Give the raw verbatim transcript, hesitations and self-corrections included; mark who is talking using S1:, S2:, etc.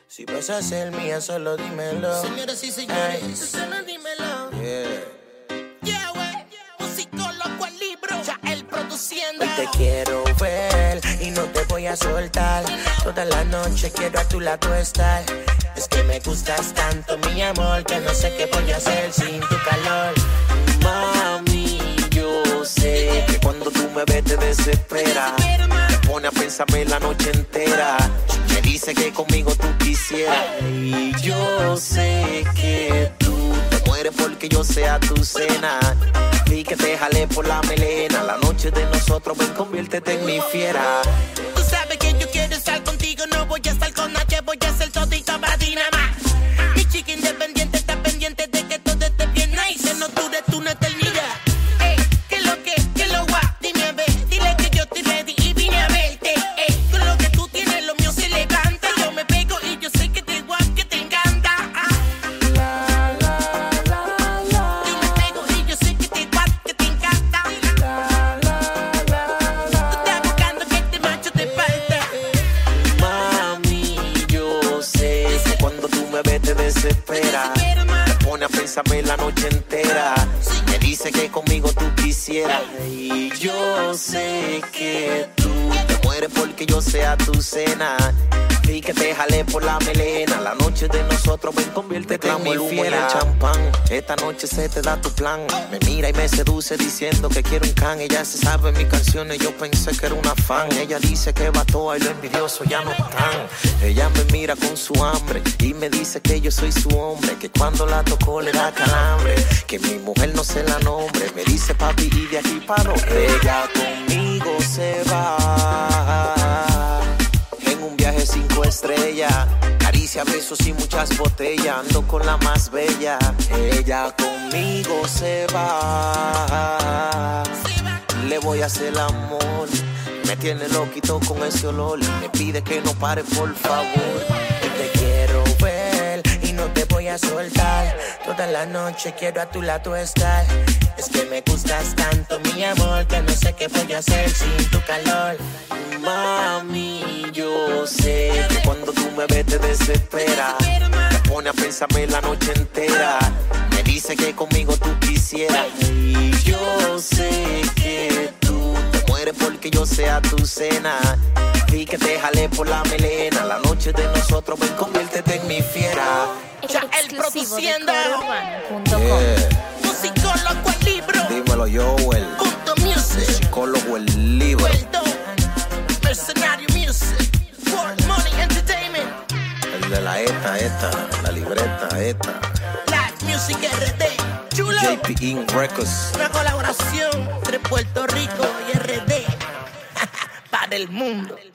S1: Si vas a ser mía, solo dímelo.
S2: Señoras y señores,
S1: Ay.
S2: solo dímelo.
S1: Yeah.
S2: Yeah, wey. Un psicólogo al libro. Ya él produciendo.
S1: Hoy te quiero ver y no te voy a soltar. Toda la noche quiero a tu lado estar. Es que me gustas tanto, mi amor, que no sé qué voy a hacer sin tu calor.
S3: Mami, yo sé que cuando tú me ves te desespera. Me pone a pensarme la noche entera. Me dice que conmigo tú quisieras. Y yo sé que tú te mueres porque yo sea tu cena. Y que te jale por la melena. La noche de nosotros, ven, conviértete en mi fiera.
S2: Tú sabes que yo quiero estar contigo. No voy a estar con nadie, voy a hacer todito para ti nada más. Mi chica independiente está pendiente de que todo esté bien nice. No dure tú una eternidad. Ey, que lo que, que lo guá, dime a ver. Dile que yo estoy ready y vine a verte. Ey, con lo que tú tienes, lo mío se levanta. Yo me pego y yo sé que te guá, que te encanta. Ah. Yo me pego y yo sé que te guá, que te encanta. Tú estás buscando que este macho te falta.
S3: Mami, yo sé que cuando tú me ves te desespera. Me pone a pensarme la noche entera. Me dice que conmigo tú quisieras. Y yo sé que tú te mueres porque yo sea tu cena. Y que te jale por la melena. La noche de nosotros, ven, conviértete en mi fiera. Champán, esta noche se te da tu plan. Me mira y me seduce diciendo que quiero un can. Ella se sabe mis canciones, yo pensé que era una fan. Ella dice que va toa y lo envidioso ya no están. Ella me mira con su hambre y me dice que yo soy su hombre. Que cuando la toco le da calambre. Que mi mujer no se la nombre. Me dice papi y de aquí para ella conmigo se va. En un viaje cinco estrellas, caricia, besos y muchas botellas. Ando con la más bella. Ella conmigo se va. Le voy a hacer el amor. Me tiene loquito con ese olor. Me pide que no pare, por favor.
S1: Te quiero ver y no te voy a soltar. Toda la noche quiero a tu lado estar. Es que me gustas tanto, mi amor, que no sé qué voy a hacer sin tu calor.
S3: Mami, yo sé que cuando tú me ves te desespera. Me pone a pensarme la noche entera. Me dice que conmigo tú quisieras. Y yo sé que tú te mueres porque yo sea tu cena. Y que te jale por la melena. La noche de nosotros, ven, conviértete en mi fiera.
S2: Ya él produciendo.
S1: Yeah.
S2: Un psicólogo al libro.
S1: Dímelo, Joel.
S2: Punto music.
S1: Psicólogo el libro.
S2: Vuelto. Mercenario music. World Money Entertainment.
S1: El de la esta, esta, la libreta, esta.
S2: Live Music R D. Chulo.
S1: J P Inc Records.
S2: Una colaboración entre Puerto Rico y R D. Para el mundo.